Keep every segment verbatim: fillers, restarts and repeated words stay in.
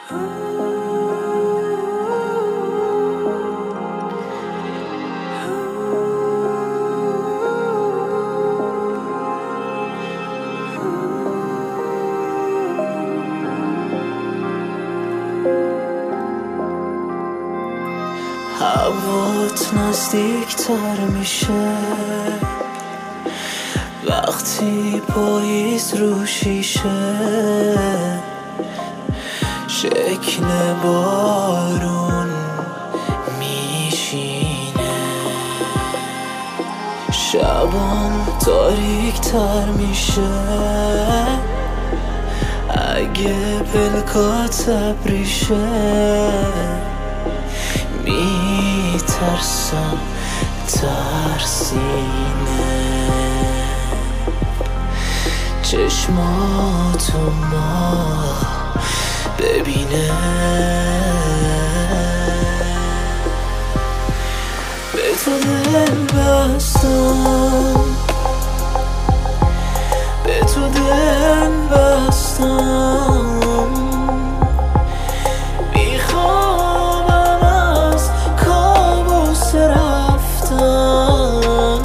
هوات نزدیک تر میشه وقتی پاییز رو شیشه شکل بارون میشینه شبام تاریک تر میشه اگه پلکات ابریشه میترسم ترسینه چشماتو ماه ببینه به تو دل بستم به تو دل بستم میخوابم از کابوس رفتن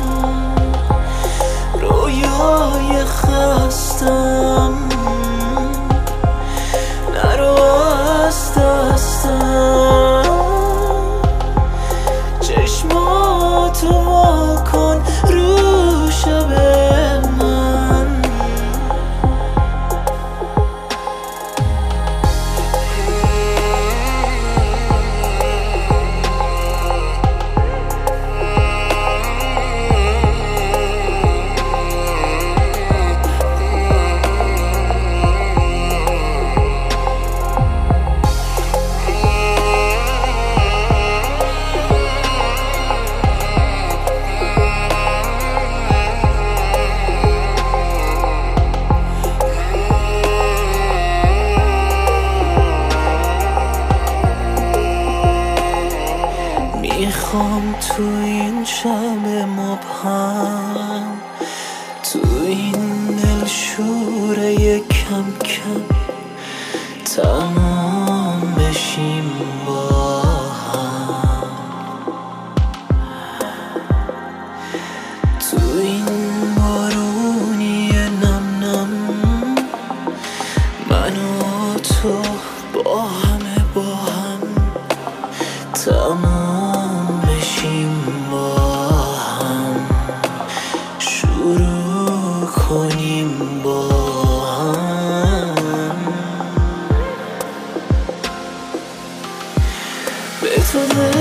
رویای خستم نرو از دستم چشماتو وا کن رو شب من میخوام تو این شب مبهم تو این دلشوره کم کم تمام بشیم با هم تو این بارونی نم نم من و تو با همه با هم تمام بشیم با هم شروع کنیم با هم به تو